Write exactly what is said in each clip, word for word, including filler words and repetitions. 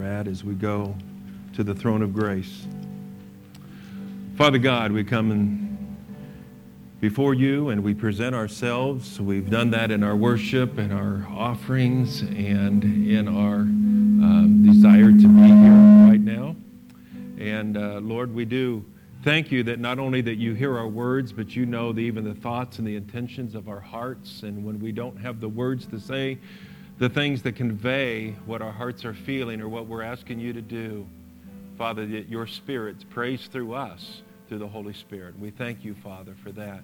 At as we go to the throne of grace. Father God, we come in before you and we present ourselves. We've done that in our worship and our offerings and in our um, desire to be here right now. And uh, Lord, we do thank you that not only that you hear our words, but you know the, even the thoughts and the intentions of our hearts. And when we don't have the words to say, the things that convey what our hearts are feeling or what we're asking you to do, Father, that your Spirit prays through us, through the Holy Spirit. We thank you, Father, for that.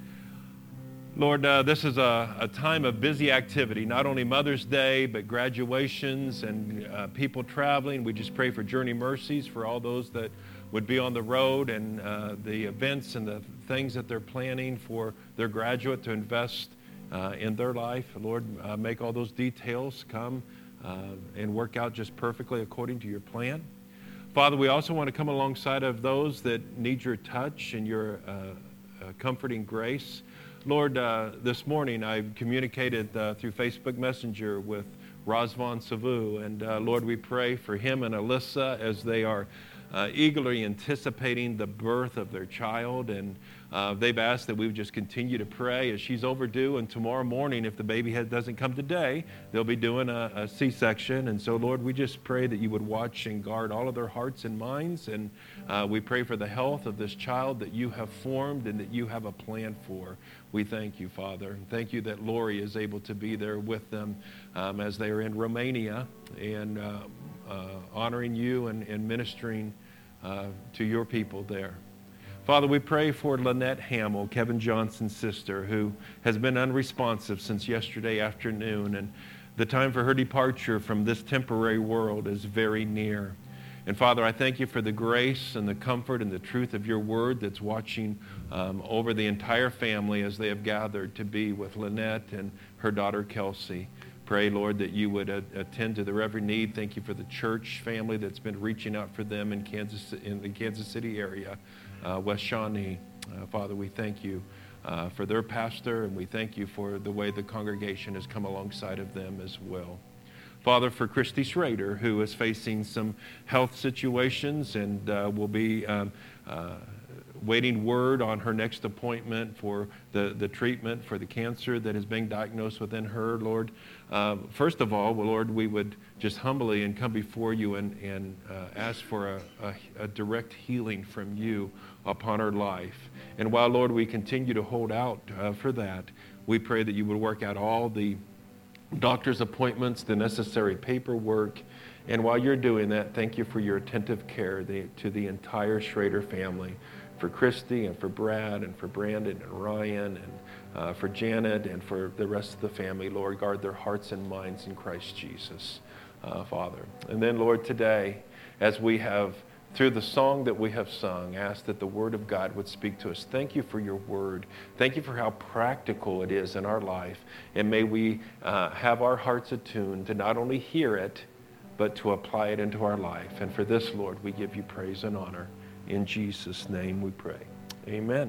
Lord, uh, this is a, a time of busy activity, not only Mother's Day, but graduations and uh, people traveling. We just pray for journey mercies for all those that would be on the road and uh, the events and the things that they're planning for their graduate to invest Uh, in their life. Lord, uh, make all those details come uh, and work out just perfectly according to your plan. Father, we also want to come alongside of those that need your touch and your uh, uh, comforting grace. Lord, uh, this morning I communicated uh, through Facebook Messenger with Razvan Savu, and uh, Lord, we pray for him and Alyssa as they are uh, eagerly anticipating the birth of their child, and Uh, they've asked that we would just continue to pray as she's overdue, and tomorrow morning, if the baby has, doesn't come today, they'll be doing a, a C-section. And so, Lord, we just pray that you would watch and guard all of their hearts and minds, and uh, we pray for the health of this child that you have formed and that you have a plan for. We thank you, Father. Thank you that Lori is able to be there with them um, as they are in Romania and uh, uh, honoring you and, and ministering uh, to your people there. Father, we pray for Lynette Hamill, Kevin Johnson's sister, who has been unresponsive since yesterday afternoon, and the time for her departure from this temporary world is very near. And Father, I thank you for the grace and the comfort and the truth of your word that's watching um, over the entire family as they have gathered to be with Lynette and her daughter Kelsey. Pray, Lord, that you would uh, attend to their every need. Thank you for the church family that's been reaching out for them in Kansas, in the Kansas City area. Uh, West Shawnee. Uh, Father, we thank you uh, for their pastor, and we thank you for the way the congregation has come alongside of them as well. Father, for Christy Schrader, who is facing some health situations and uh, will be um, uh, waiting word on her next appointment for the, the treatment for the cancer that is being diagnosed within her, Lord. Uh, first of all, well, Lord, we would just humbly and come before you and, and uh, ask for a, a, a direct healing from you upon her life. And while, Lord, we continue to hold out uh, for that, we pray that you would work out all the doctor's appointments, the necessary paperwork. And while you're doing that, thank you for your attentive care the, to the entire Schrader family, for Christy and for Brad and for Brandon and Ryan and uh, for Janet and for the rest of the family. Lord, guard their hearts and minds in Christ Jesus, uh, Father. And then, Lord, today, as we have, through the song that we have sung, ask that the word of God would speak to us. Thank you for your word. Thank you for how practical it is in our life. And may we uh, have our hearts attuned to not only hear it, but to apply it into our life. And for this, Lord, we give you praise and honor. In Jesus' name we pray. Amen.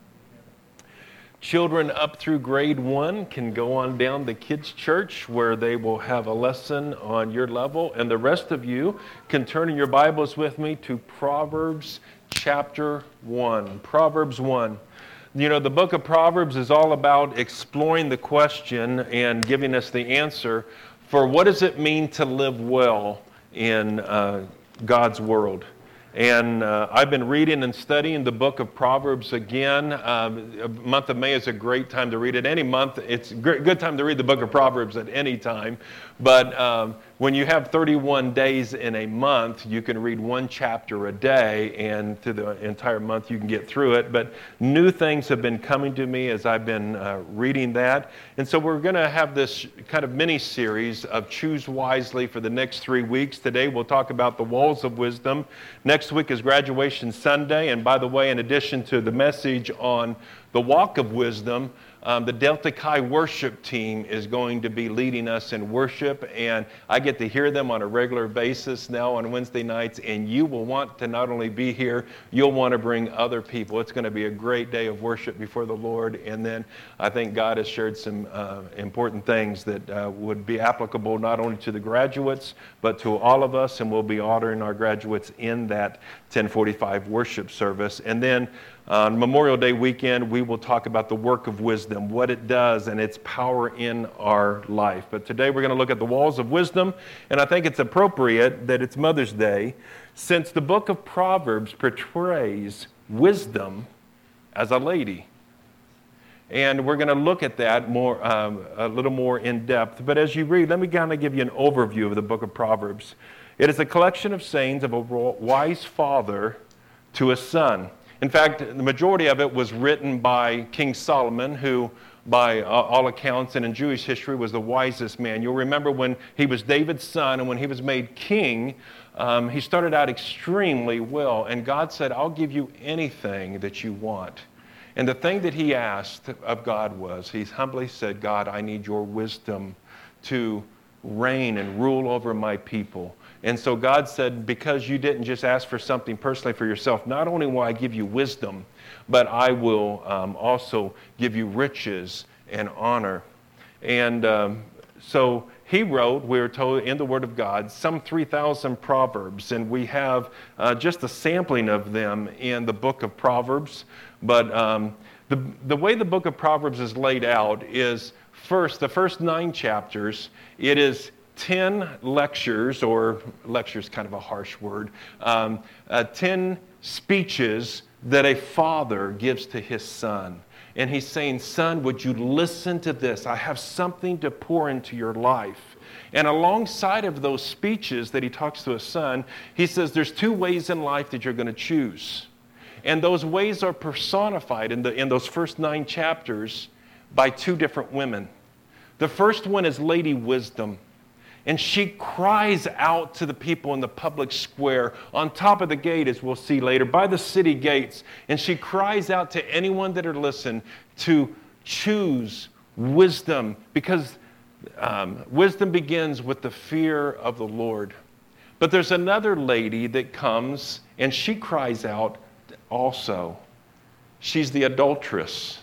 Children up through grade one can go on down to Kids Church where they will have a lesson on your level. And the rest of you can turn in your Bibles with me to Proverbs chapter one. Proverbs one. You know, the book of Proverbs is all about exploring the question and giving us the answer for what does it mean to live well in uh, God's world. And uh, I've been reading and studying the book of Proverbs again. Um, the month of May is a great time to read it. Any month, it's a good time to read the book of Proverbs at any time. But um, when you have thirty-one days in a month, you can read one chapter a day, and through the entire month you can get through it. But new things have been coming to me as I've been uh, reading that. And so we're going to have this kind of mini-series of Choose Wisely for the next three weeks. Today we'll talk about the walls of wisdom. Next week is Graduation Sunday. And by the way, in addition to the message on the Walk of Wisdom, um, the Delta Chi worship team is going to be leading us in worship, and I get to hear them on a regular basis now on Wednesday nights, and you will want to not only be here, you'll want to bring other people. It's going to be a great day of worship before the Lord, and then I think God has shared some uh, important things that uh, would be applicable not only to the graduates, but to all of us, and we'll be honoring our graduates in that ten forty-five worship service. And then on Memorial Day weekend, we will talk about the work of wisdom, what it does, and its power in our life. But today we're going to look at the walls of wisdom, and I think it's appropriate that it's Mother's Day, since the book of Proverbs portrays wisdom as a lady. And we're going to look at that more, um, a little more in depth. But as you read, let me kind of give you an overview of the book of Proverbs. It is a collection of sayings of a wise father to a son. In fact, the majority of it was written by King Solomon, who, by uh, all accounts and in Jewish history, was the wisest man. You'll remember when he was David's son and when he was made king, um, he started out extremely well. And God said, I'll give you anything that you want. And the thing that he asked of God was, he humbly said, God, I need your wisdom to reign and rule over my people. And so God said, because you didn't just ask for something personally for yourself, not only will I give you wisdom, but I will um, also give you riches and honor. And um, so he wrote, we were told in the Word of God, some three thousand Proverbs. And we have uh, just a sampling of them in the book of Proverbs. But um, the, the way the book of Proverbs is laid out is, first, the first nine chapters, it is ten lectures, or lectures kind of a harsh word, um, uh, ten speeches that a father gives to his son. And he's saying, son, would you listen to this? I have something to pour into your life. And alongside of those speeches that he talks to his son, he says there's two ways in life that you're going to choose. And those ways are personified in, the, in those first nine chapters by two different women. The first one is Lady Wisdom. And she cries out to the people in the public square, on top of the gate, as we'll see later, by the city gates. And she cries out to anyone that are listening to choose wisdom, because um, wisdom begins with the fear of the Lord. But there's another lady that comes, and she cries out also. She's the adulteress.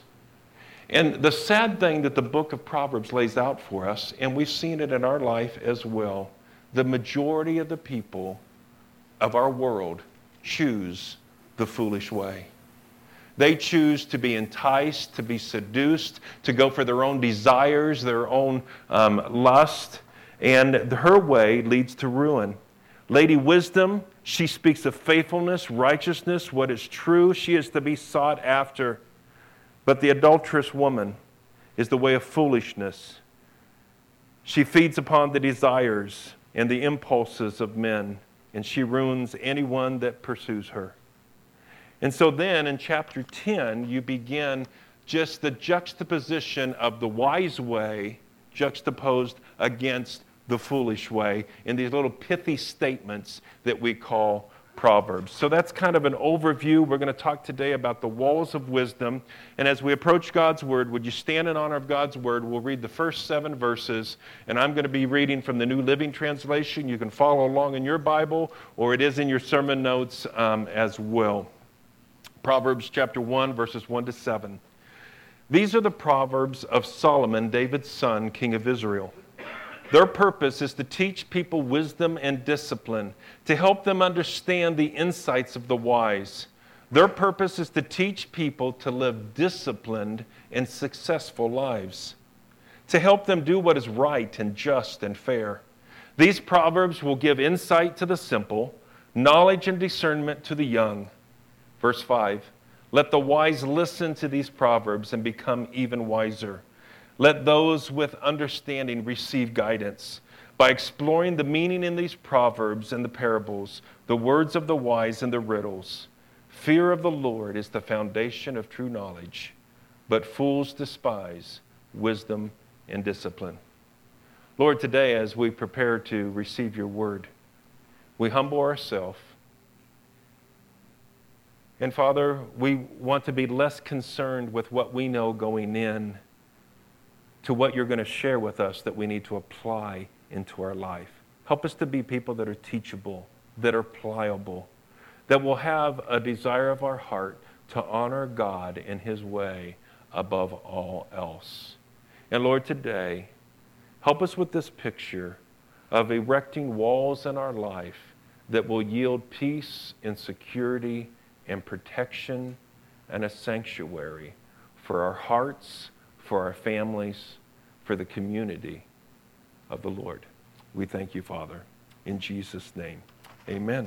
And the sad thing that the book of Proverbs lays out for us, and we've seen it in our life as well, the majority of the people of our world choose the foolish way. They choose to be enticed, to be seduced, to go for their own desires, their own um, lust, and her way leads to ruin. Lady Wisdom, she speaks of faithfulness, righteousness, what is true. She is to be sought after. But the adulterous woman is the way of foolishness. She feeds upon the desires and the impulses of men, and she ruins anyone that pursues her. And so then in chapter ten, you begin just the juxtaposition of the wise way juxtaposed against the foolish way in these little pithy statements that we call Proverbs. So that's kind of an overview. We're going to talk today about the walls of wisdom. And as we approach God's Word, would you stand in honor of God's Word? We'll read the first seven verses, and I'm going to be reading from the New Living Translation. You can follow along in your Bible, or it is in your sermon notes um, as well. Proverbs chapter one, verses one to seven. These are the Proverbs of Solomon, David's son, king of Israel. Their purpose is to teach people wisdom and discipline, to help them understand the insights of the wise. Their purpose is to teach people to live disciplined and successful lives, to help them do what is right and just and fair. These proverbs will give insight to the simple, knowledge and discernment to the young. Verse five, let the wise listen to these proverbs and become even wiser. Let those with understanding receive guidance. By exploring the meaning in these proverbs and the parables, the words of the wise and the riddles, fear of the Lord is the foundation of true knowledge, but fools despise wisdom and discipline. Lord, today as we prepare to receive your word, we humble ourselves And Father, we want to be less concerned with what we know going in to what you're going to share with us that we need to apply into our life. Help us to be people that are teachable, that are pliable, that will have a desire of our heart to honor God in His way above all else. And Lord, today, help us with this picture of erecting walls in our life that will yield peace and security and protection and a sanctuary for our hearts, for our families, for the community of the Lord. We thank you, Father, in Jesus' name. Amen.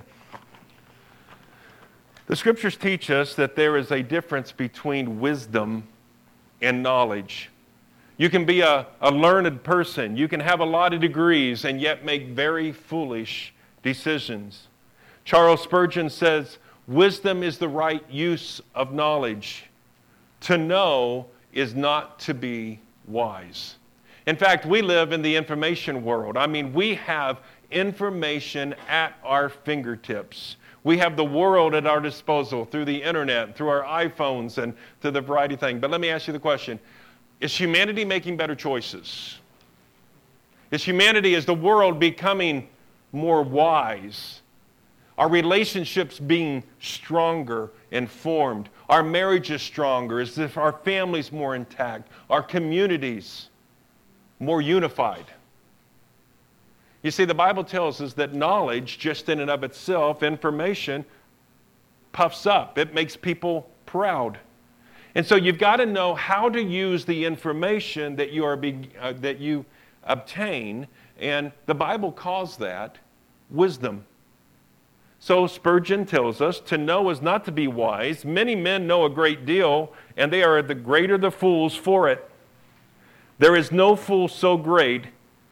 The scriptures teach us that there is a difference between wisdom and knowledge. You can be a, a learned person. You can have a lot of degrees and yet make very foolish decisions. Charles Spurgeon says, wisdom is the right use of knowledge. To know is not to be wise. In fact, we live in the information world. I mean, we have information at our fingertips. We have the world at our disposal through the internet, through our iPhones, and through the variety of things. But let me ask you the question. Is humanity making better choices? Is humanity, is the world becoming more wise? Are relationships being stronger and formed? Are marriages stronger? Is if our families more intact? Our communities more unified? You see, the Bible tells us that knowledge, just in and of itself, information, puffs up. It makes people proud. And so you've got to know how to use the information that you are be, uh, that you obtain, and the Bible calls that wisdom. So Spurgeon tells us, to know is not to be wise. Many men know a great deal, and they are the greater the fools for it. There is no fool so great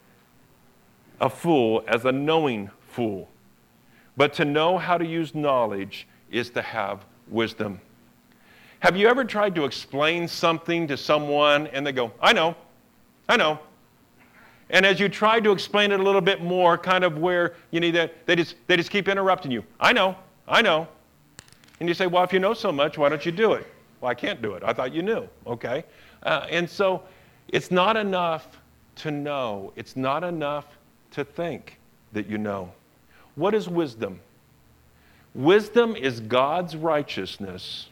a fool as a knowing fool. But to know how to use knowledge is to have wisdom. Have you ever tried to explain something to someone and they go, I know, I know. And as you try to explain it a little bit more, kind of where you need that, they just, they just keep interrupting you. I know, I know. And you say, well, if you know so much, why don't you do it? Well, I can't do it. I thought you knew. Okay. Uh, and so it's not enough to know. It's not enough to think that you know. What is wisdom? Wisdom is God's righteousness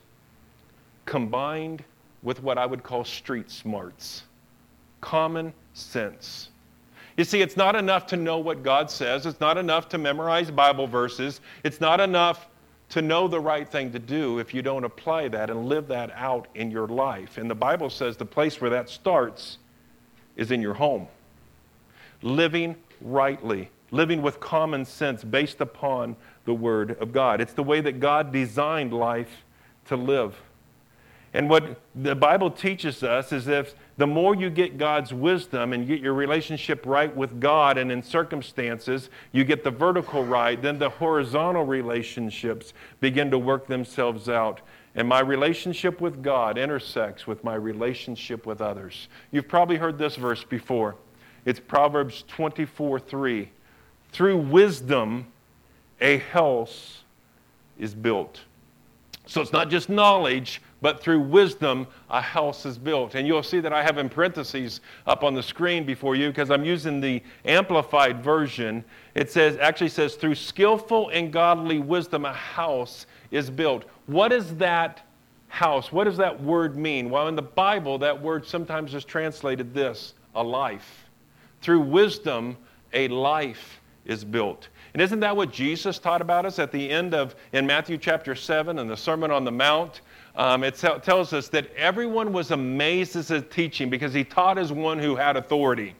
combined with what I would call street smarts, common sense. You see, it's not enough to know what God says. It's not enough to memorize Bible verses. It's not enough to know the right thing to do if you don't apply that and live that out in your life. And the Bible says the place where that starts is in your home. Living rightly, living with common sense based upon the Word of God. It's the way that God designed life to live. And what the Bible teaches us is if the more you get God's wisdom and get your relationship right with God, and in circumstances you get the vertical right, then the horizontal relationships begin to work themselves out. And my relationship with God intersects with my relationship with others. You've probably heard this verse before. It's Proverbs twenty-four three. Through wisdom, a house is built. So it's not just knowledge, but through wisdom, a house is built. And you'll see that I have in parentheses up on the screen before you because I'm using the amplified version. It says, actually says, through skillful and godly wisdom, a house is built. What is that house? What does that word mean? Well, in the Bible, that word sometimes is translated this, a life. Through wisdom, a life is built. And isn't that what Jesus taught about us at the end of, in Matthew chapter seven, in the Sermon on the Mount? Um, it t- tells us that everyone was amazed at his teaching because he taught as one who had authority.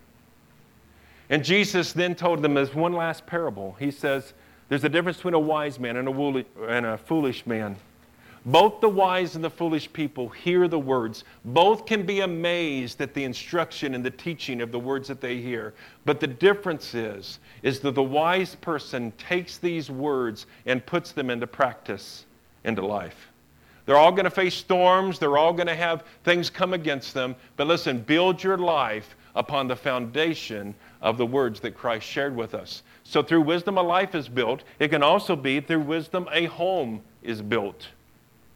And Jesus then told them as one last parable. He says, there's a difference between a wise man and a, woolly, and a foolish man. Both the wise and the foolish people hear the words. Both can be amazed at the instruction and the teaching of the words that they hear. But the difference is, is that the wise person takes these words and puts them into practice, into life. They're all going to face storms. They're all going to have things come against them. But listen, build your life upon the foundation of the words that Christ shared with us. So through wisdom, a life is built. It can also be through wisdom, a home is built.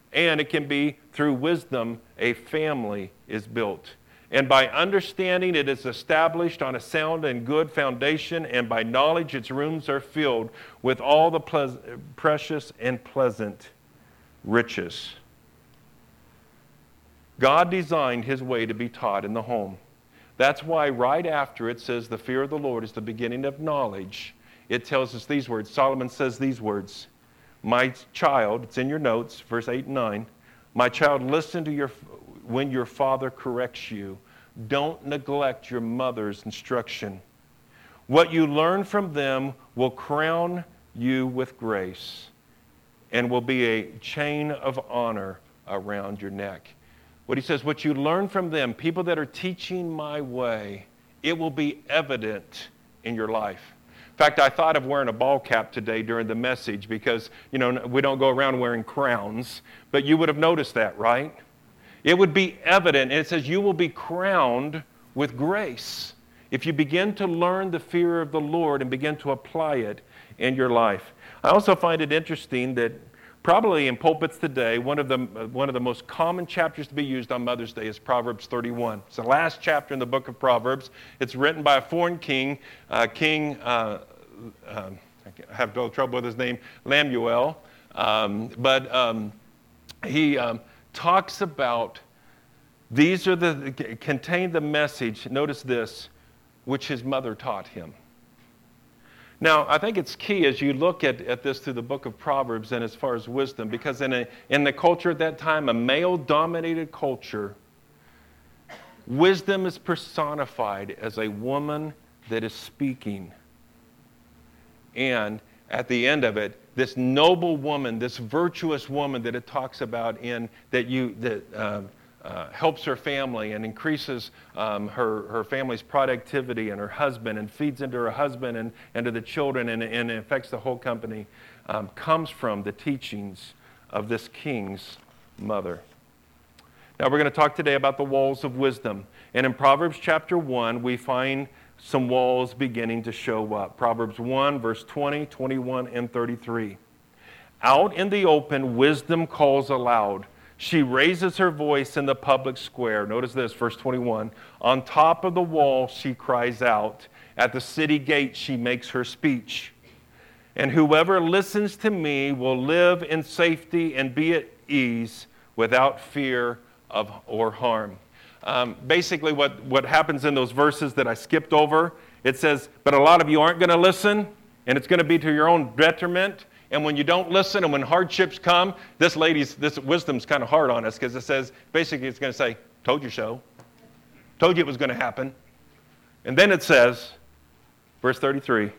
And it can be through wisdom a family is built. And by understanding it is established on a sound and good foundation, and by knowledge its rooms are filled with all the ple- precious and pleasant riches. God designed his way to be taught in the home. That's why right after it says the fear of the Lord is the beginning of knowledge, it tells us these words. Solomon says these words, my child, it's in your notes, verse eight and nine, my child, listen to your when your father corrects you. Don't neglect your mother's instruction. What you learn from them will crown you with grace and will be a chain of honor around your neck. What he says, what you learn from them, people that are teaching my way, it will be evident in your life. In fact, I thought of wearing a ball cap today during the message because, you know, we don't go around wearing crowns, but you would have noticed that, right? It would be evident, and it says you will be crowned with grace if you begin to learn the fear of the Lord and begin to apply it in your life. I also find it interesting that probably in pulpits today, one of the one of the most common chapters to be used on Mother's Day is Proverbs thirty-one. It's the last chapter in the book of Proverbs. It's written by a foreign king, uh, King, uh, uh, I have no trouble with his name, Lemuel. Um, but um, he um, talks about, these are the, contain the message, notice this, which his mother taught him. Now, I think it's key as you look at, at this through the book of Proverbs and as far as wisdom, because in, a, in the culture at that time, a male-dominated culture, wisdom is personified as a woman that is speaking. And at the end of it, this noble woman, this virtuous woman that it talks about in that you that uh, uh, helps her family and increases um, her, her family's productivity and her husband and feeds into her husband and, and to the children and, and affects the whole company, um, comes from the teachings of this king's mother. Now we're going to talk today about the walls of wisdom. And in Proverbs chapter one, we find some walls beginning to show up. Proverbs one, verse twenty, twenty-one, and thirty-three. Out in the open, wisdom calls aloud. She raises her voice in the public square. Notice this, verse twenty-one. On top of the wall, she cries out. At the city gate, she makes her speech. And whoever listens to me will live in safety and be at ease without fear of or harm. Um, basically, what, what happens in those verses that I skipped over, it says, but a lot of you aren't going to listen, and it's going to be to your own detriment. And when you don't listen and when hardships come, this lady's, this wisdom's kind of hard on us because it says, basically it's going to say, told you so. Told you it was going to happen. And then it says, verse thirty-three,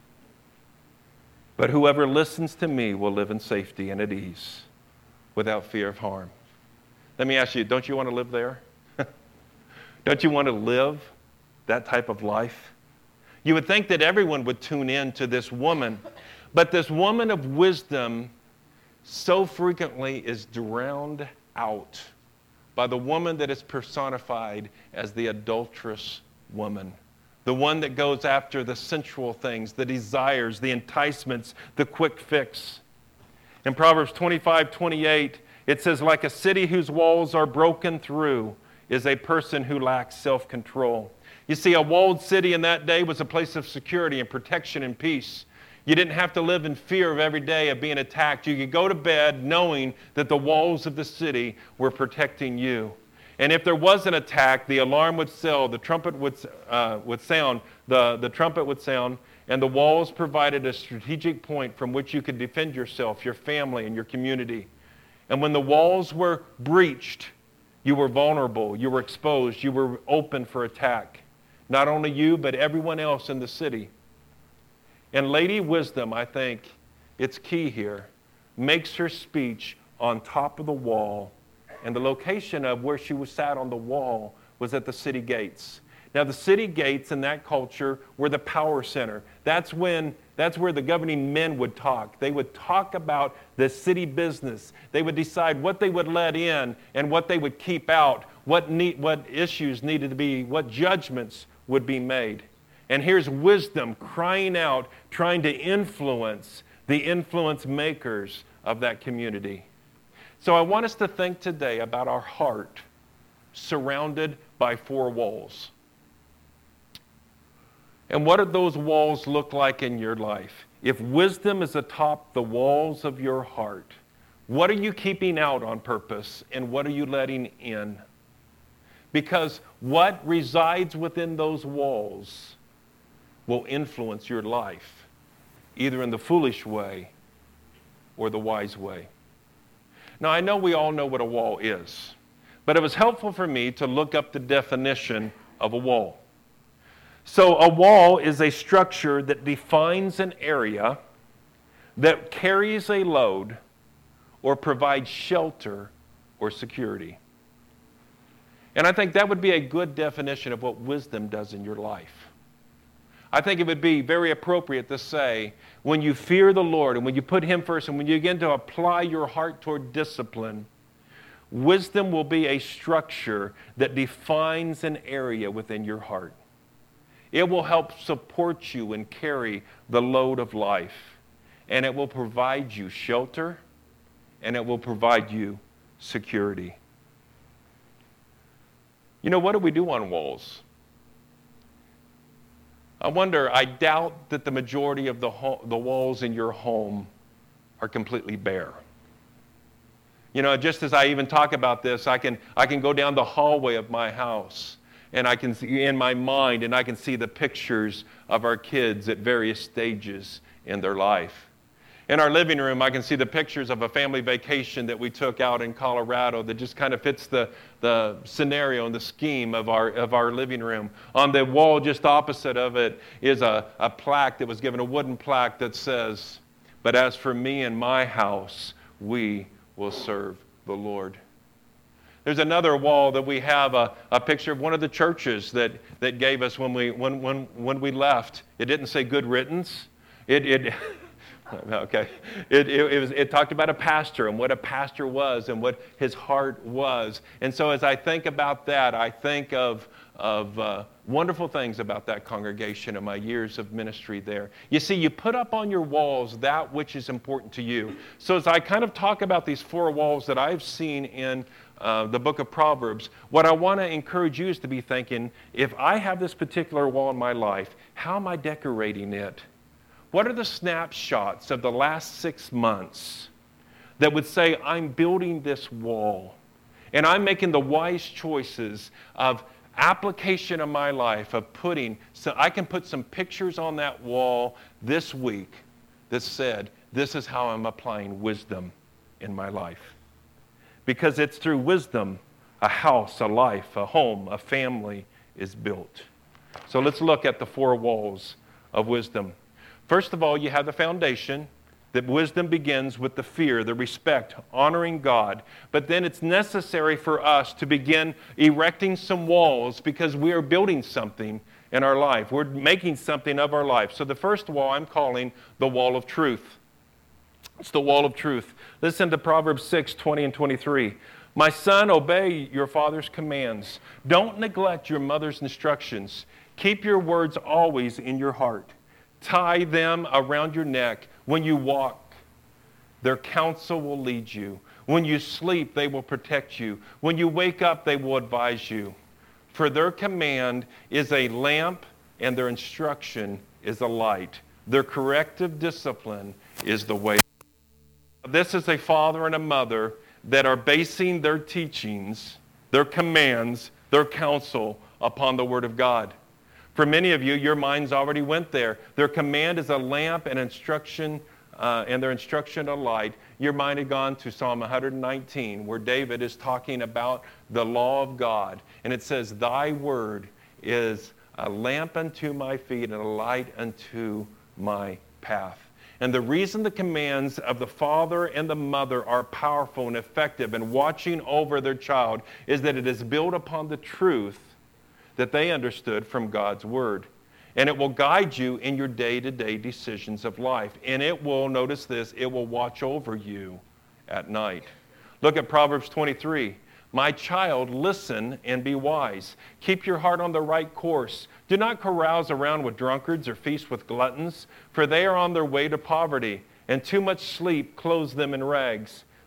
but whoever listens to me will live in safety and at ease without fear of harm. Let me ask you, don't you want to live there? Don't you want to live that type of life? You would think that everyone would tune in to this woman, but this woman of wisdom so frequently is drowned out by the woman that is personified as the adulterous woman, the one that goes after the sensual things, the desires, the enticements, the quick fix. In Proverbs twenty-five, twenty-eight, it says, like a city whose walls are broken through is a person who lacks self-control. You see, a walled city in that day was a place of security and protection and peace. You didn't have to live in fear of every day of being attacked. You could go to bed knowing that the walls of the city were protecting you. And if there was an attack, the alarm would sound, the trumpet would, uh, would sound, the, the trumpet would sound, and the walls provided a strategic point from which you could defend yourself, your family, and your community. And when the walls were breached, you were vulnerable, you were exposed, you were open for attack. Not only you, but everyone else in the city. And Lady Wisdom, I think, it's key here, makes her speech on top of the wall, and the location of where she was sat on the wall was at the city gates. Now, the city gates in that culture were the power center. That's when That's where the governing men would talk. They would talk about the city business. They would decide what they would let in and what they would keep out, what need, what issues needed to be, what judgments would be made. And here's wisdom crying out, trying to influence the influence makers of that community. So I want us to think today about our heart surrounded by four walls. And what do those walls look like in your life? If wisdom is atop the walls of your heart, what are you keeping out on purpose and what are you letting in? Because what resides within those walls will influence your life, either in the foolish way or the wise way. Now, I know we all know what a wall is, but it was helpful for me to look up the definition of a wall. So a wall is a structure that defines an area that carries a load or provides shelter or security. And I think that would be a good definition of what wisdom does in your life. I think it would be very appropriate to say, when you fear the Lord and when you put Him first and when you begin to apply your heart toward discipline, wisdom will be a structure that defines an area within your heart. It will help support you and carry the load of life. And it will provide you shelter and it will provide you security. You know, what do we do on walls? I wonder, I doubt that the majority of the, ho- the walls in your home are completely bare. You know, just as I even talk about this, I can, I can go down the hallway of my house and I can see in my mind and I can see the pictures of our kids at various stages in their life. In our living room, I can see the pictures of a family vacation that we took out in Colorado that just kind of fits the, the scenario and the scheme of our, of our living room. On the wall just opposite of it is a, a plaque that was given, a wooden plaque that says, "But as for me and my house, we will serve the Lord." There's another wall that we have a, a picture of one of the churches that, that gave us when we, when, when, when we left. It didn't say good riddance. It... it Okay. It, it, it, was, it talked about a pastor and what a pastor was and what his heart was. And so as I think about that, I think of, of uh, wonderful things about that congregation and my years of ministry there. You see, you put up on your walls that which is important to you. So as I kind of talk about these four walls that I've seen in uh, the book of Proverbs, what I want to encourage you is to be thinking, if I have this particular wall in my life, how am I decorating it? What are the snapshots of the last six months that would say, I'm building this wall and I'm making the wise choices of application of my life, of putting, so I can put some pictures on that wall this week that said, this is how I'm applying wisdom in my life. Because it's through wisdom a house, a life, a home, a family is built. So let's look at the four walls of wisdom. First of all, you have the foundation that wisdom begins with the fear, the respect, honoring God. But then it's necessary for us to begin erecting some walls because we are building something in our life. We're making something of our life. So the first wall I'm calling the wall of truth. It's the wall of truth. Listen to Proverbs six, twenty and twenty-three. My son, obey your father's commands. Don't neglect your mother's instructions. Keep your words always in your heart. Tie them around your neck. When you walk, their counsel will lead you. When you sleep, they will protect you. When you wake up, they will advise you. For their command is a lamp, and their instruction is a light. Their corrective discipline is the way. This is a father and a mother that are basing their teachings, their commands, their counsel upon the Word of God. For many of you, your minds already went there. Their command is a lamp and instruction, uh, and their instruction a light. Your mind had gone to Psalm one nineteen, where David is talking about the law of God. And it says, thy word is a lamp unto my feet and a light unto my path. And the reason the commands of the father and the mother are powerful and effective in watching over their child is that it is built upon the truth that they understood from God's word. And it will guide you in your day-to-day decisions of life. And it will, notice this, it will watch over you at night. Look at Proverbs twenty-three. My child, listen and be wise. Keep your heart on the right course. Do not carouse around with drunkards or feast with gluttons, for they are on their way to poverty, and too much sleep clothes them in rags.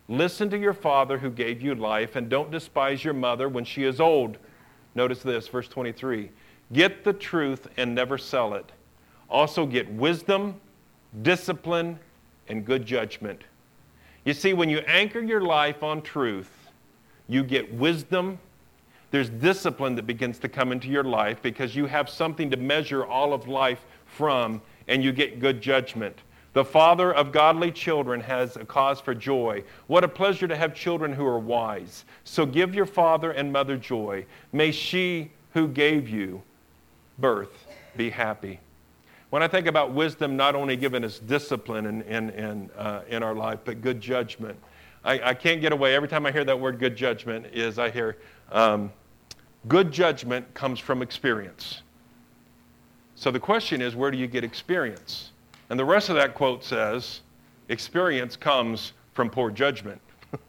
Listen to your father who gave you life, and don't despise your mother when she is old. Notice this, verse twenty-three. Get the truth and never sell it. Also get wisdom, discipline, and good judgment. You see, when you anchor your life on truth, you get wisdom. There's discipline that begins to come into your life because you have something to measure all of life from, and you get good judgment. The father of godly children has a cause for joy. What a pleasure to have children who are wise. So give your father and mother joy. May she who gave you birth be happy. When I think about wisdom, not only giving us discipline in, in, in, uh, in our life, but good judgment. I, I can't get away. Every time I hear that word good judgment is I hear um, good judgment comes from experience. So the question is, where do you get experience? And the rest of that quote says, experience comes from poor judgment.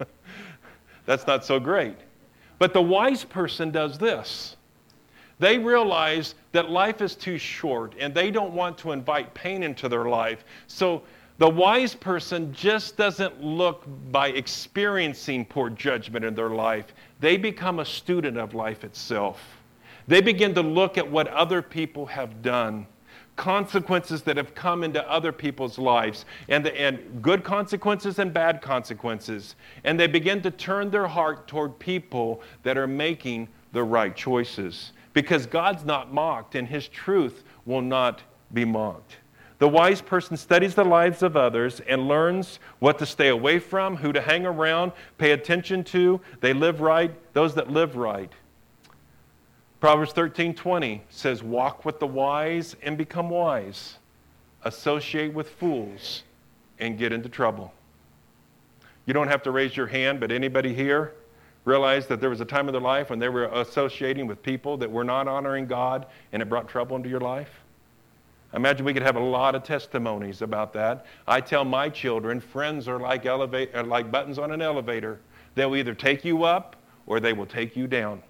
That's not so great. But the wise person does this. They realize that life is too short and they don't want to invite pain into their life. So the wise person just doesn't look by experiencing poor judgment in their life. They become a student of life itself. They begin to look at what other people have done, consequences that have come into other people's lives, and, the, and good consequences and bad consequences. And they begin to turn their heart toward people that are making the right choices. Because God's not mocked, and his truth will not be mocked. The wise person studies the lives of others and learns what to stay away from, who to hang around, pay attention to. They live right, those that live right. Proverbs thirteen twenty says, walk with the wise and become wise. Associate with fools and get into trouble. You don't have to raise your hand, but anybody here realize that there was a time in their life when they were associating with people that were not honoring God and it brought trouble into your life? I imagine we could have a lot of testimonies about that. I tell my children, friends are like, elevate, are like buttons on an elevator. They'll either take you up or they will take you down.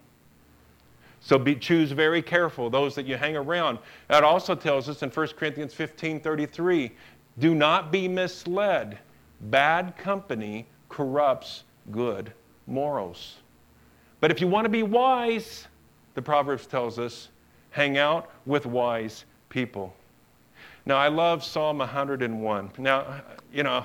So be, choose very careful those that you hang around. That also tells us in First Corinthians fifteen thirty-three, do not be misled. Bad company corrupts good morals. But if you want to be wise, the Proverbs tells us, hang out with wise people. Now, I love Psalm one hundred one. Now, you know,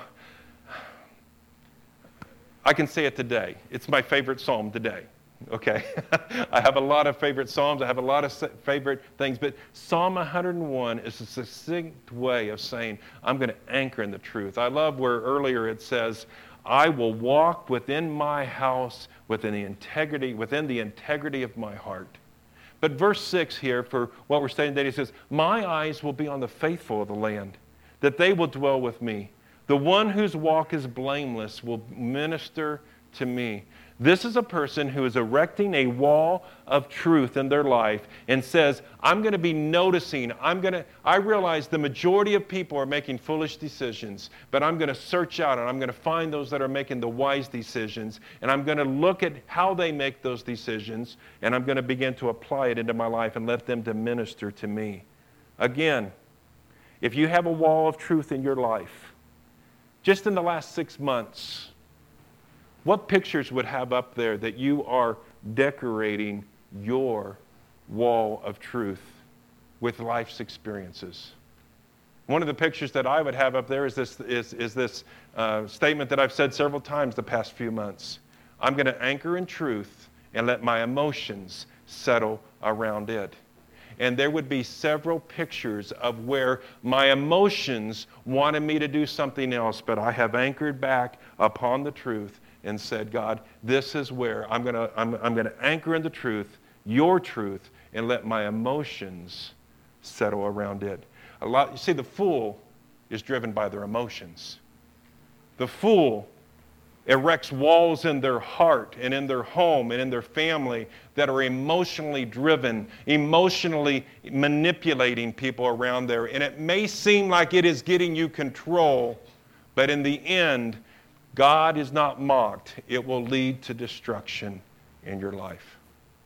I can say it today. It's my favorite psalm today, okay? I have a lot of favorite psalms. I have a lot of favorite things. But Psalm one hundred one is a succinct way of saying, I'm going to anchor in the truth. I love where earlier it says, I will walk within my house within the integrity, within the integrity of my heart. But verse six here, for what we're studying today, it says, my eyes will be on the faithful of the land, that they will dwell with me. The one whose walk is blameless will minister to me. This is a person who is erecting a wall of truth in their life and says, I'm going to be noticing, I'm going to, I realize the majority of people are making foolish decisions, but I'm going to search out and I'm going to find those that are making the wise decisions, and I'm going to look at how they make those decisions, and I'm going to begin to apply it into my life and let them to minister to me. Again, if you have a wall of truth in your life, just in the last six months, what pictures would have up there that you are decorating your wall of truth with life's experiences? One of the pictures that I would have up there is this, is, is this uh, statement that I've said several times the past few months. I'm going to anchor in truth and let my emotions settle around it. And there would be several pictures of where my emotions wanted me to do something else, but I have anchored back upon the truth and said, God, this is where I'm going to I'm, I'm going to anchor in the truth, your truth, and let my emotions settle around it. A lot, you see, the fool is driven by their emotions. The fool erects walls in their heart and in their home and in their family that are emotionally driven, emotionally manipulating people around there. And it may seem like it is getting you control, but in the end, God is not mocked. It will lead to destruction in your life.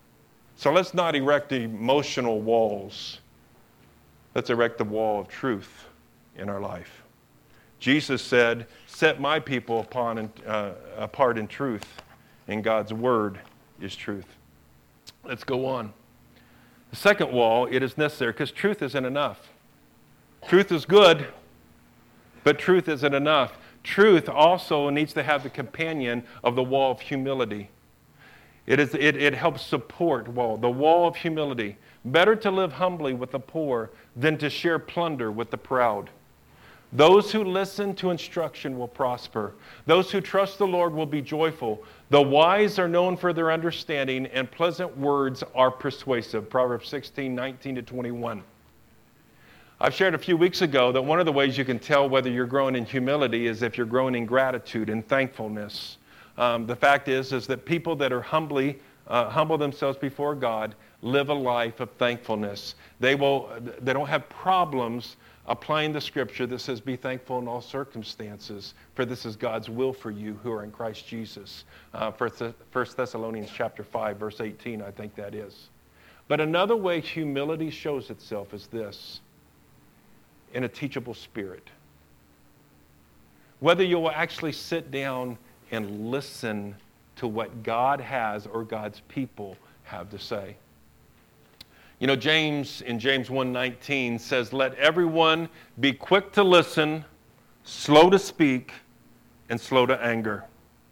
So let's not erect emotional walls. Let's erect the wall of truth in our life. Jesus said, set my people upon, uh, apart in truth, and God's word is truth. Let's go on. The second wall, it is necessary because truth isn't enough. Truth is good, but truth isn't enough. Truth also needs to have the companion of the wall of humility. It, is, it, it helps support wall, the wall of humility. Better to live humbly with the poor than to share plunder with the proud. Those who listen to instruction will prosper. Those who trust the Lord will be joyful. The wise are known for their understanding, and pleasant words are persuasive. Proverbs sixteen, nineteen to twenty-one. I've shared a few weeks ago that one of the ways you can tell whether you're growing in humility is if you're growing in gratitude and thankfulness. Um, the fact is, is that people that are humbly, uh, humble themselves before God live a life of thankfulness. They will, they don't have problems applying the scripture that says, be thankful in all circumstances, for this is God's will for you who are in Christ Jesus. Uh, First Thessalonians chapter five, verse eighteen, I think that is. But another way humility shows itself is this, in a teachable spirit. Whether you will actually sit down and listen to what God has or God's people have to say. You know, James, in James one nineteen says, let everyone be quick to listen, slow to speak, and slow to anger.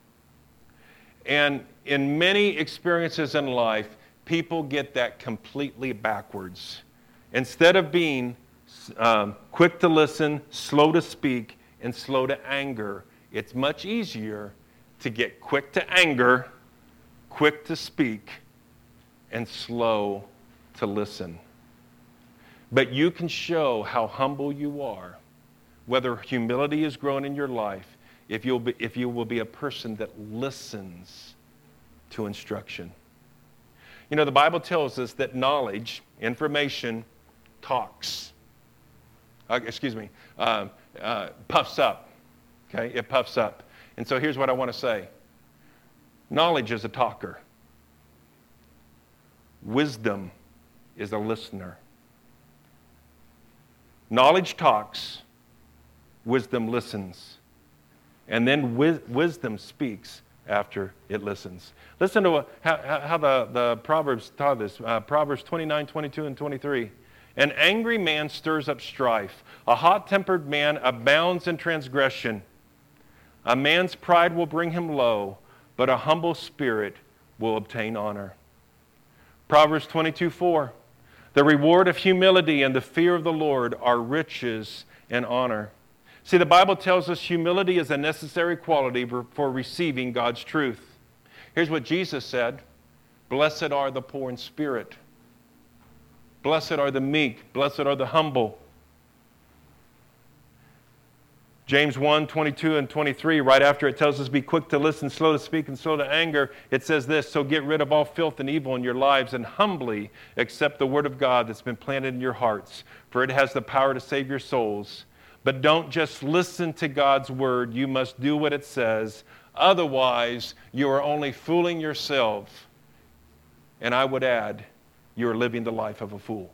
And in many experiences in life, people get that completely backwards. Instead of being um, quick to listen, slow to speak, and slow to anger, it's much easier to get quick to anger, quick to speak, and slow to listen. But you can show how humble you are, whether humility is grown in your life, if you'll be, if you will be a person that listens to instruction. You know, the Bible tells us that knowledge, information, talks. Uh, excuse me, uh, uh, puffs up. Okay, it puffs up. And so here's what I want to say. Knowledge is a talker. Wisdom is a listener. Knowledge talks, wisdom listens. And then wi- wisdom speaks after it listens. Listen to what, how, how the, the Proverbs taught this. Uh, Proverbs twenty-nine, twenty-two, and twenty-three. An angry man stirs up strife. A hot-tempered man abounds in transgression. A man's pride will bring him low, but a humble spirit will obtain honor. Proverbs twenty-two, four. The reward of humility and the fear of the Lord are riches and honor. See, the Bible tells us humility is a necessary quality for, for receiving God's truth. Here's what Jesus said. Blessed are the poor in spirit. Blessed are the meek. Blessed are the humble. James one, twenty-two and twenty-three, right after it tells us be quick to listen, slow to speak, and slow to anger, it says this, so get rid of all filth and evil in your lives and humbly accept the word of God that's been planted in your hearts, for it has the power to save your souls. But don't just listen to God's word, you must do what it says. Otherwise, you are only fooling yourself. And I would add, you are living the life of a fool.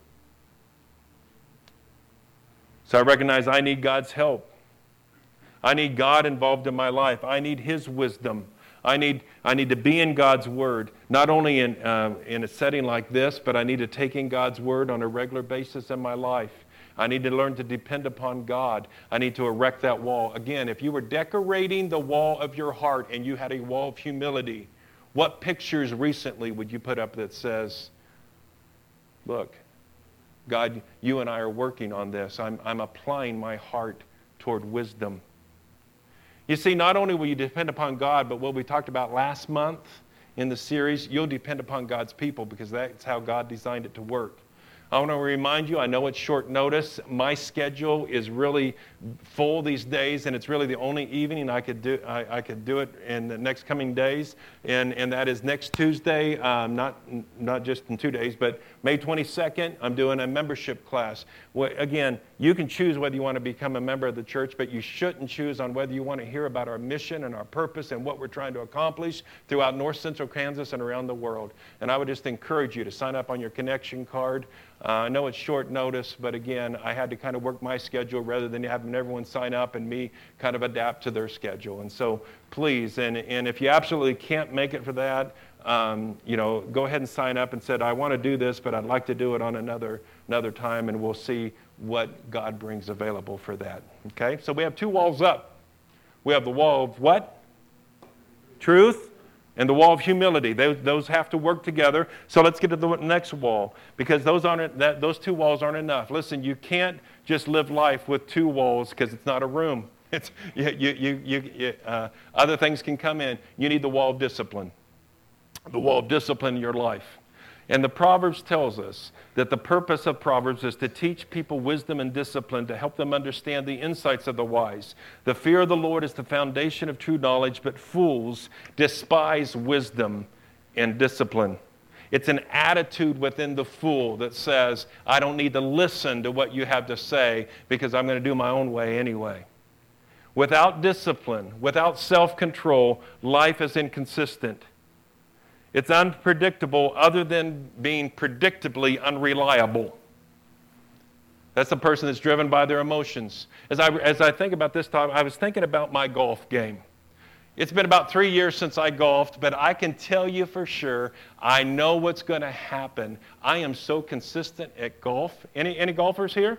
So I recognize I need God's help. I need God involved in my life. I need His wisdom. I need, I need to be in God's Word, not only in, uh, in a setting like this, but I need to take in God's Word on a regular basis in my life. I need to learn to depend upon God. I need to erect that wall. Again, if you were decorating the wall of your heart and you had a wall of humility, what pictures recently would you put up that says, look, God, you and I are working on this. I'm, I'm applying my heart toward wisdom. You see, not only will you depend upon God, but what we talked about last month in the series, you'll depend upon God's people because that's how God designed it to work. I want to remind you, I know it's short notice. My schedule is really full these days, and it's really the only evening I could do I, I could do it in the next coming days, and, and that is next Tuesday, um, not not just in two days, but May twenty-second, I'm doing a membership class. Well, again, you can choose whether you want to become a member of the church, but you shouldn't choose on whether you want to hear about our mission and our purpose and what we're trying to accomplish throughout north central Kansas and around the world. And I would just encourage you to sign up on your connection card. Uh, I know it's short notice, but again, I had to kind of work my schedule rather than having everyone sign up and me kind of adapt to their schedule. And so please, and, and if you absolutely can't make it for that, um, you know, go ahead and sign up and said, I want to do this, but I'd like to do it on another, another time, and we'll see what God brings available for that. Okay? So we have two walls up. We have the wall of what? Truth. And the wall of humility. Those, those have to work together. So let's get to the next wall, because those aren't that, those two walls aren't enough. Listen, you can't just live life with two walls because it's not a room. It's, you, you, you, you, uh, other things can come in. You need the wall of discipline. The wall of discipline in your life. And the Proverbs tells us that the purpose of Proverbs is to teach people wisdom and discipline, to help them understand the insights of the wise. The fear of the Lord is the foundation of true knowledge, but fools despise wisdom and discipline. It's an attitude within the fool that says, I don't need to listen to what you have to say because I'm going to do my own way anyway. Without discipline, without self-control, life is inconsistent. It's unpredictable other than being predictably unreliable. That's a person that's driven by their emotions. As I, as I think about this time, I was thinking about my golf game. It's been about three years since I golfed, but I can tell you for sure, I know what's going to happen. I am so consistent at golf. Any, any golfers here?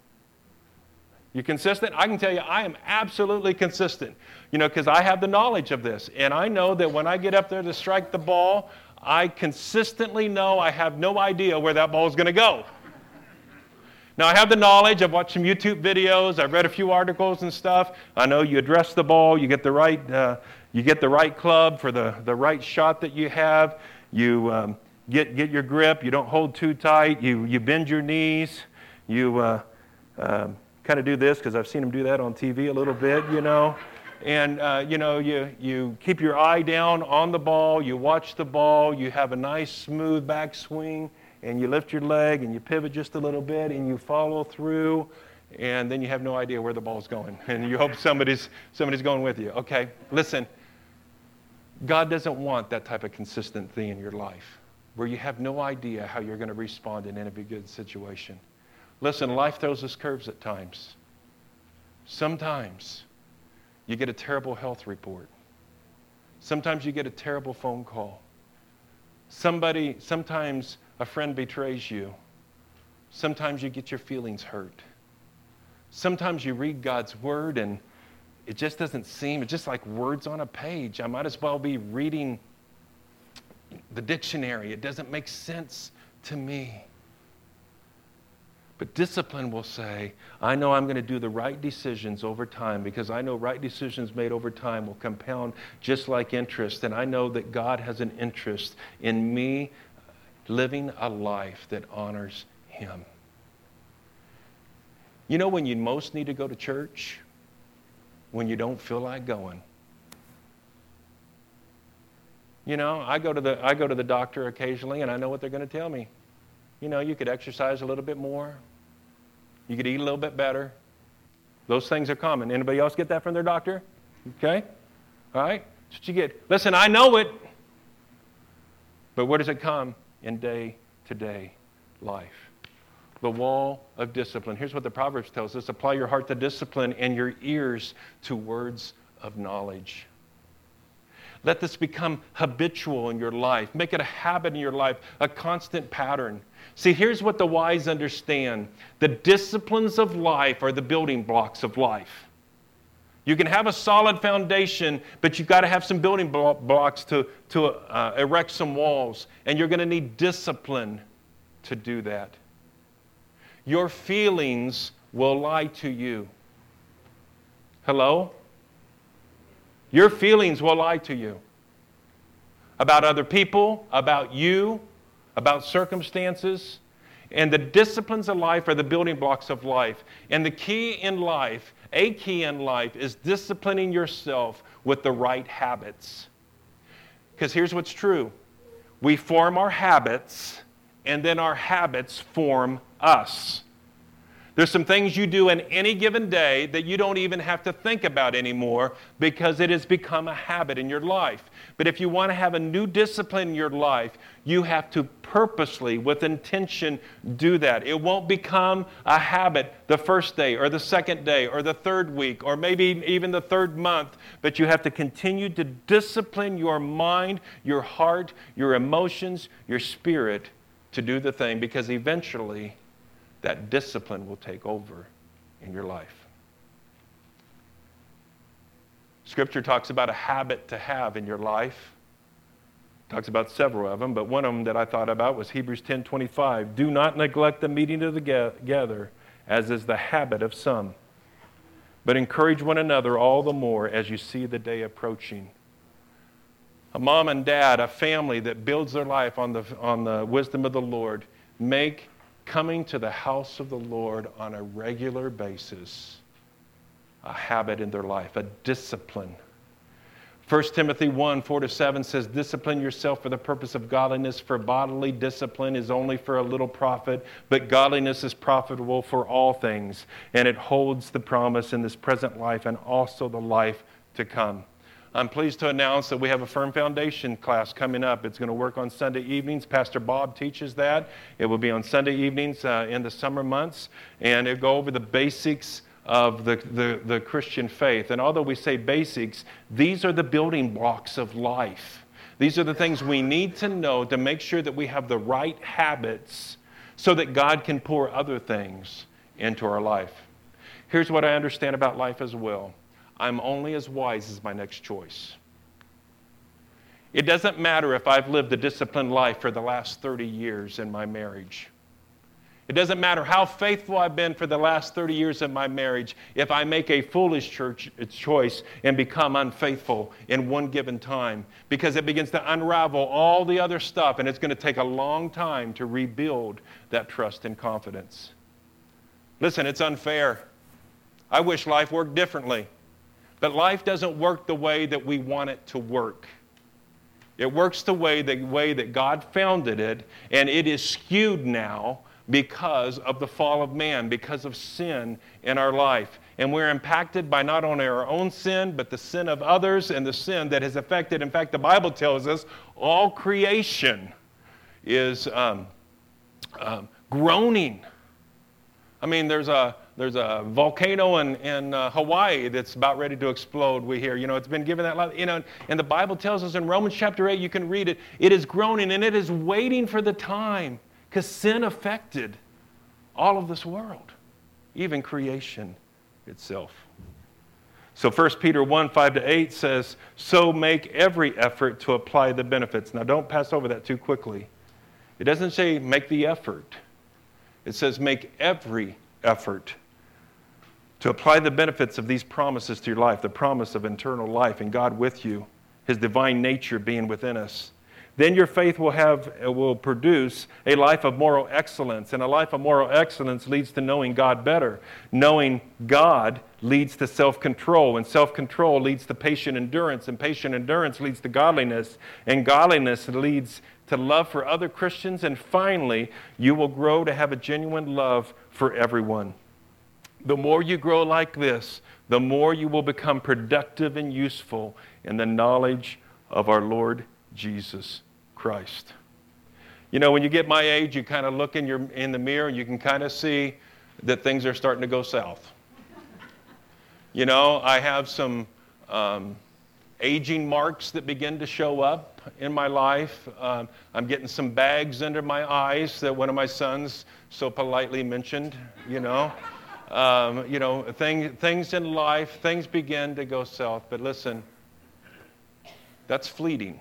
You consistent? I can tell you I am absolutely consistent, you know, because I have the knowledge of this. And I know that when I get up there to strike the ball, I consistently know I have no idea where that ball is going to go. Now, I have the knowledge. I've watched some YouTube videos. I've read a few articles and stuff. I know you address the ball. You get the right, uh, you get the right club for the, the right shot that you have. You um, get, get your grip. You don't hold too tight. You, you bend your knees. You... Uh, um, kind of do this because I've seen them do that on T V a little bit, you know. And, uh, you know, you, you keep your eye down on the ball. You watch the ball. You have a nice, smooth backswing. And you lift your leg and you pivot just a little bit and you follow through. And then you have no idea where the ball's going. And you hope somebody's, somebody's going with you. Okay, listen. God doesn't want that type of consistent thing in your life where you have no idea how you're going to respond in any good situation. Listen, life throws us curves at times. Sometimes you get a terrible health report. Sometimes you get a terrible phone call. Somebody, sometimes a friend betrays you. Sometimes you get your feelings hurt. Sometimes you read God's word and it just doesn't seem, it's just like words on a page. I might as well be reading the dictionary. It doesn't make sense to me. But discipline will say, I know I'm going to do the right decisions over time because I know right decisions made over time will compound just like interest. And I know that God has an interest in me living a life that honors Him. You know when you most need to go to church? When you don't feel like going. You know, I go to the I go to the doctor occasionally and I know what they're going to tell me. You know, you could exercise a little bit more. You could eat a little bit better. Those things are common. Anybody else get that from their doctor? Okay? All right? That's what you get. Listen, I know it. But where does it come? In day-to-day life. The wall of discipline. Here's what the Proverbs tells us. Apply your heart to discipline and your ears to words of knowledge. Let this become habitual in your life. Make it a habit in your life, a constant pattern. See, here's what the wise understand. The disciplines of life are the building blocks of life. You can have a solid foundation, but you've got to have some building blocks to, to uh, erect some walls. And you're going to need discipline to do that. Your feelings will lie to you. Hello? Your feelings will lie to you about other people, about you, about circumstances. And the disciplines of life are the building blocks of life. And the key in life, a key in life, is disciplining yourself with the right habits. Because here's what's true. We form our habits, and then our habits form us. There's some things you do in any given day that you don't even have to think about anymore because it has become a habit in your life. But if you want to have a new discipline in your life, you have to purposely, with intention, do that. It won't become a habit the first day or the second day or the third week or maybe even the third month, but you have to continue to discipline your mind, your heart, your emotions, your spirit to do the thing, because eventually that discipline will take over in your life. Scripture talks about a habit to have in your life. It talks about several of them, but one of them that I thought about was Hebrews ten twenty-five. Do not neglect the meeting together, as is the habit of some, but encourage one another all the more as you see the day approaching. A mom and dad, a family that builds their life on the, on the wisdom of the Lord, make coming to the house of the Lord on a regular basis a habit in their life, a discipline. First Timothy one, four to seven says, discipline yourself for the purpose of godliness, for bodily discipline is only for a little profit, but godliness is profitable for all things, and it holds the promise in this present life and also the life to come. I'm pleased to announce that we have a Firm Foundation class coming up. It's going to work on Sunday evenings. Pastor Bob teaches that. It will be on Sunday evenings uh, in the summer months, and it'll go over the basics of the, the, the Christian faith. And although we say basics, these are the building blocks of life. These are the things we need to know to make sure that we have the right habits so that God can pour other things into our life. Here's what I understand about life as well. I'm only as wise as my next choice. It doesn't matter if I've lived a disciplined life for the last thirty years in my marriage. It doesn't matter how faithful I've been for the last thirty years of my marriage if I make a foolish church choice and become unfaithful in one given time, because it begins to unravel all the other stuff, and it's going to take a long time to rebuild that trust and confidence. Listen, it's unfair. I wish life worked differently. But life doesn't work the way that we want it to work. It works the way, the way that God founded it, and it is skewed now because of the fall of man, because of sin in our life. And we're impacted by not only our own sin, but the sin of others and the sin that has affected. In fact, the Bible tells us all creation is um, um, groaning. I mean, there's a There's a volcano in, in uh, Hawaii that's about ready to explode, we hear. You know, it's been given that life. You know, and the Bible tells us in Romans chapter eight, you can read it, it is groaning and it is waiting for the time, because sin affected all of this world, even creation itself. So First Peter one, five to eight says, so make every effort to apply the benefits. Now don't pass over that too quickly. It doesn't say make the effort. It says make every effort to apply the benefits of these promises to your life, the promise of eternal life and God with you, His divine nature being within us. Then your faith will have will produce a life of moral excellence, and a life of moral excellence leads to knowing God better. Knowing God leads to self-control, and self-control leads to patient endurance, and patient endurance leads to godliness, and godliness leads to love for other Christians, and finally, you will grow to have a genuine love for everyone. The more you grow like this, the more you will become productive and useful in the knowledge of our Lord Jesus Christ. You know, when you get my age, you kind of look in your in the mirror and you can kind of see that things are starting to go south. You know, I have some um, aging marks that begin to show up in my life. Um, I'm getting some bags under my eyes that one of my sons so politely mentioned, you know. Um, you know, thing, things in life, things begin to go south. But listen, that's fleeting.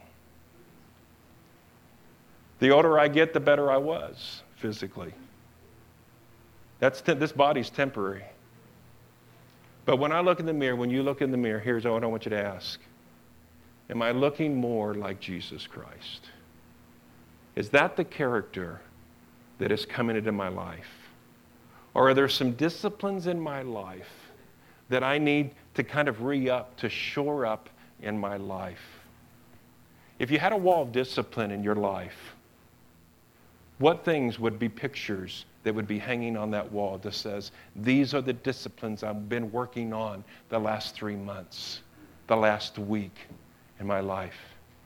The older I get, the better I was physically. That's te- this body's temporary. But when I look in the mirror, when you look in the mirror, here's what I want you to ask. Am I looking more like Jesus Christ? Is that the character that is coming into my life? Or are there some disciplines in my life that I need to kind of re-up, to shore up in my life? If you had a wall of discipline in your life, What things would be pictures that would be hanging on that wall that says, these are the disciplines I've been working on the last three months, the last week in my life?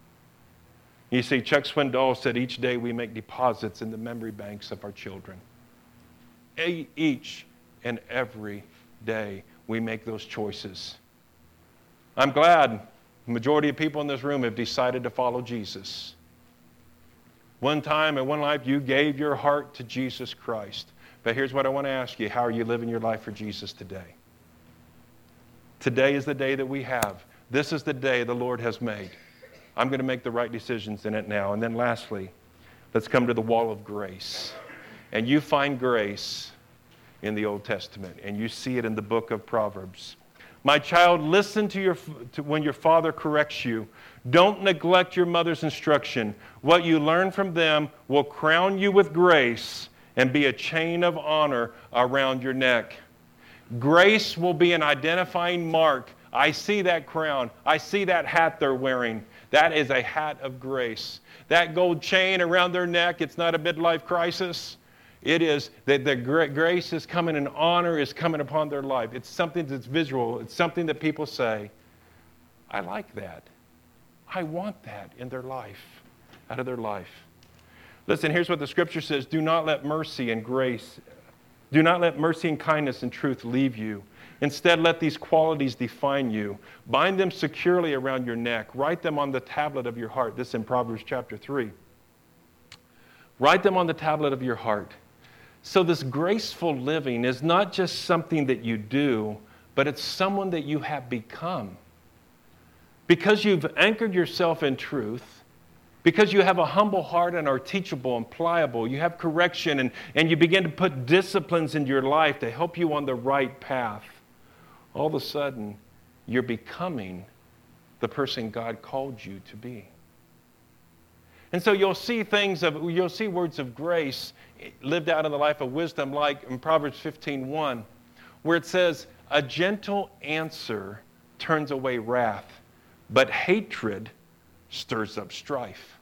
You see, Chuck Swindoll said each day we make deposits in the memory banks of our children. Each and every day we make those choices. I'm glad the majority of people in this room have decided to follow Jesus. One time in one life, you gave your heart to Jesus Christ. But here's what I want to ask you. How are you living your life for Jesus today? Today is the day that we have. This is the day the Lord has made. I'm going to make the right decisions in it now. And then lastly, let's come to the wall of grace. And you find grace in the Old Testament, and you see it in the book of Proverbs. My child, listen to your to when your father corrects you. Don't neglect your mother's instruction. What you learn from them will crown you with grace and be a chain of honor around your neck. Grace will be an identifying mark. I see that crown. I see that hat they're wearing. That is a hat of grace. That gold chain around their neck, it's not a midlife crisis. It is that the grace is coming and honor is coming upon their life. It's something that's visual. It's something that people say, I like that. I want that in their life, out of their life. Listen, here's what the scripture says. Do not let mercy and grace, do not let mercy and kindness and truth leave you. Instead, let these qualities define you. Bind them securely around your neck. Write them on the tablet of your heart. This is in Proverbs chapter three. Write them on the tablet of your heart. So this graceful living is not just something that you do, but it's someone that you have become. Because you've anchored yourself in truth, because you have a humble heart and are teachable and pliable, you have correction and, and you begin to put disciplines into your life to help you on the right path, all of a sudden you're becoming the person God called you to be. And so you'll see things of, you'll see words of grace lived out in the life of wisdom, like in Proverbs fifteen one, where it says, a gentle answer turns away wrath, but hatred stirs up strife.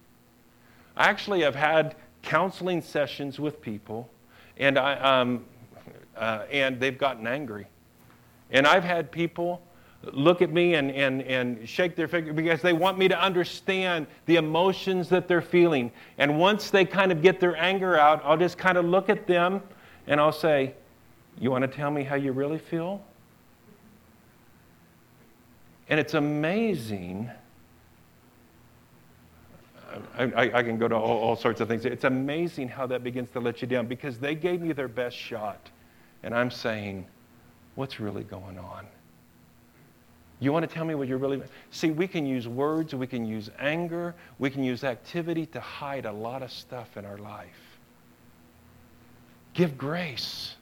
I actually have had counseling sessions with people, and I um, uh, and they've gotten angry. And I've had people look at me and, and, and shake their finger because they want me to understand the emotions that they're feeling. And once they kind of get their anger out, I'll just kind of look at them and I'll say, you want to tell me how you really feel? And it's amazing. I, I, I can go to all, all sorts of things. It's amazing how that begins to let you down because they gave me their best shot. And I'm saying, what's really going on? You want to tell me what you're really... See, we can use words, we can use anger, we can use activity to hide a lot of stuff in our life. Give grace.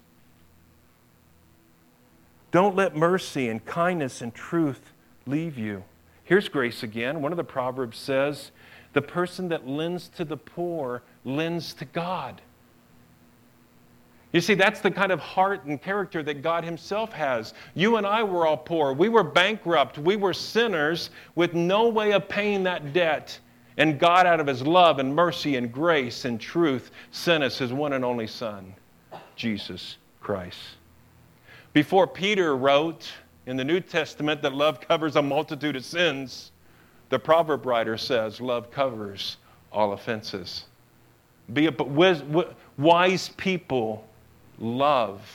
Don't let mercy and kindness and truth leave you. Here's grace again. One of the Proverbs says, the person that lends to the poor lends to God. You see, that's the kind of heart and character that God himself has. You and I were all poor. We were bankrupt. We were sinners with no way of paying that debt. And God, out of his love and mercy and grace and truth, sent us his one and only Son, Jesus Christ. Before Peter wrote in the New Testament that love covers a multitude of sins, the proverb writer says love covers all offenses. Be a, wise people love.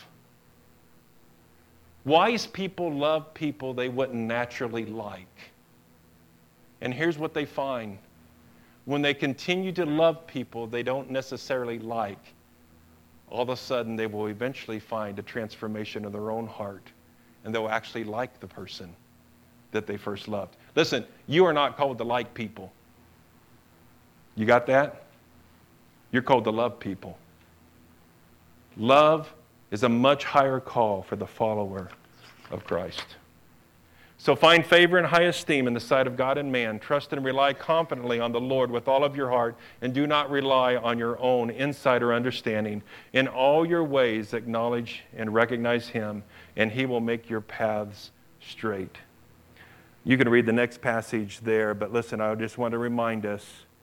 Wise people love people they wouldn't naturally like. And here's what they find. When they continue to love people they don't necessarily like, all of a sudden they will eventually find a transformation in their own heart, and they'll actually like the person that they first loved. Listen, you are not called to like people. You got that? You're called to love people. Love is a much higher call for the follower of Christ. So find favor and high esteem in the sight of God and man. Trust and rely confidently on the Lord with all of your heart, and do not rely on your own insight or understanding. In all your ways acknowledge and recognize him, and he will make your paths straight. You can read the next passage there, but listen, I just want to remind us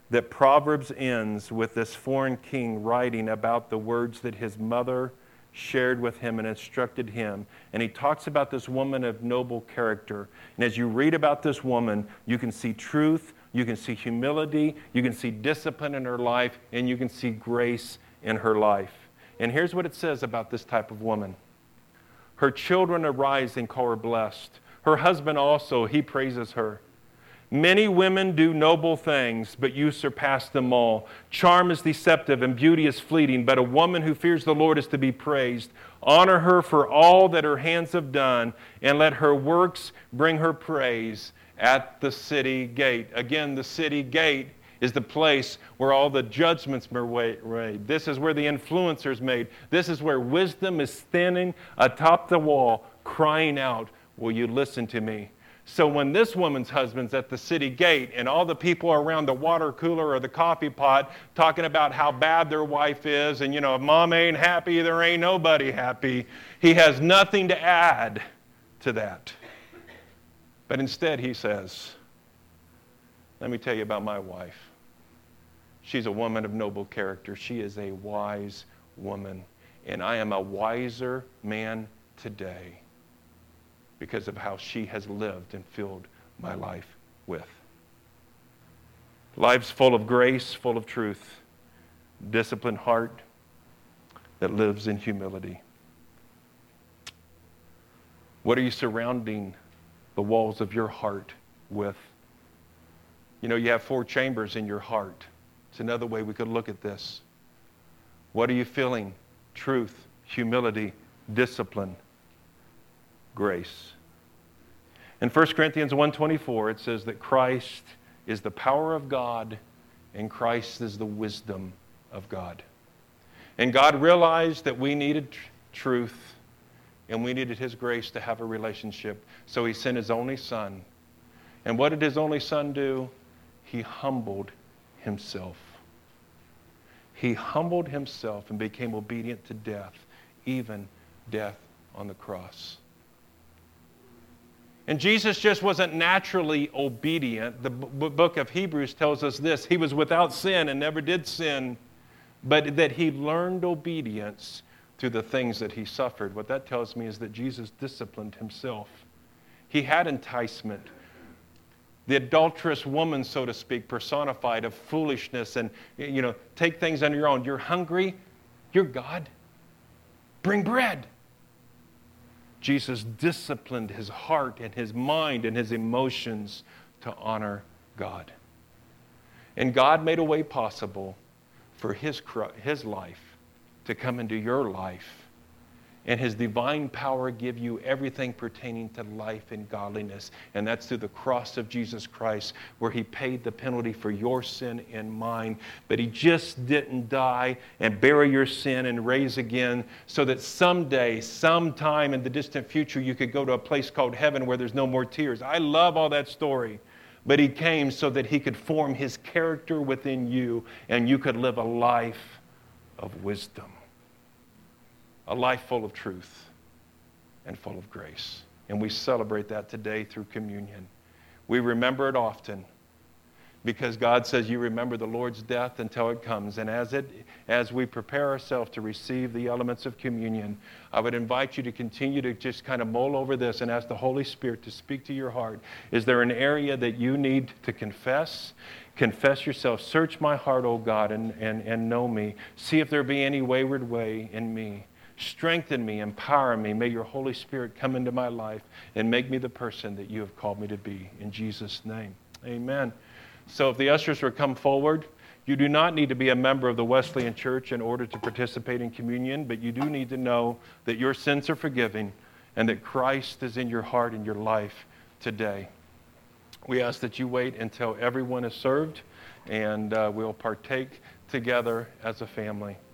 that Proverbs ends with this foreign king writing about the words that his mother shared with him and instructed him. And he talks about this woman of noble character. And as you read about this woman, you can see truth, you can see humility, you can see discipline in her life, and you can see grace in her life. And here's what it says about this type of woman. Her children arise and call her blessed. Her husband also, he praises her. Many women do noble things, but you surpass them all. Charm is deceptive and beauty is fleeting, but a woman who fears the Lord is to be praised. Honor her for all that her hands have done, and let her works bring her praise at the city gate. Again, the city gate is the place where all the judgments are made. This is where the influencers made. This is where wisdom is standing atop the wall, crying out, will you listen to me? So when this woman's husband's at the city gate and all the people are around the water cooler or the coffee pot talking about how bad their wife is and, you know, if mom ain't happy, there ain't nobody happy, he has nothing to add to that. But instead he says, let me tell you about my wife. She's a woman of noble character. She is a wise woman. And I am a wiser man today because of how she has lived and filled my life with. Life's full of grace, full of truth, disciplined heart that lives in humility. What are you surrounding the walls of your heart with? You know, you have four chambers in your heart. It's another way we could look at this. What are you feeling? Truth, humility, discipline, grace. In First Corinthians one twenty-four, it says that Christ is the power of God and Christ is the wisdom of God. And God realized that we needed tr- truth and we needed His grace to have a relationship. So He sent His only Son. And what did His only Son do? He humbled Himself. He humbled Himself and became obedient to death, even death on the cross. And Jesus just wasn't naturally obedient. The b- book of Hebrews tells us this. He was without sin and never did sin, but that He learned obedience through the things that He suffered. What that tells me is that Jesus disciplined Himself. He had enticement. The adulterous woman, so to speak, personified of foolishness and, you know, take things on your own. You're hungry, you're God. Bring bread. Jesus disciplined His heart and His mind and His emotions to honor God. And God made a way possible for His, His life to come into your life. And His divine power give you everything pertaining to life and godliness. And that's through the cross of Jesus Christ, where He paid the penalty for your sin and mine. But He just didn't die and bury your sin and raise again so that someday, sometime in the distant future, you could go to a place called heaven where there's no more tears. I love all that story. But He came so that He could form His character within you and you could live a life of wisdom. A life full of truth and full of grace. And we celebrate that today through communion. We remember it often because God says you remember the Lord's death until it comes. And as it, as we prepare ourselves to receive the elements of communion, I would invite you to continue to just kind of mull over this and ask the Holy Spirit to speak to your heart. Is there an area that you need to confess? Confess yourself. Search my heart, O God, and, and, and know me. See if there be any wayward way in me. Strengthen me, empower me. May your Holy Spirit come into my life and make me the person that you have called me to be. In Jesus' name, amen. So if the ushers will come forward, you do not need to be a member of the Wesleyan Church in order to participate in communion, but you do need to know that your sins are forgiven and that Christ is in your heart and your life today. We ask that you wait until everyone is served and uh, we'll partake together as a family.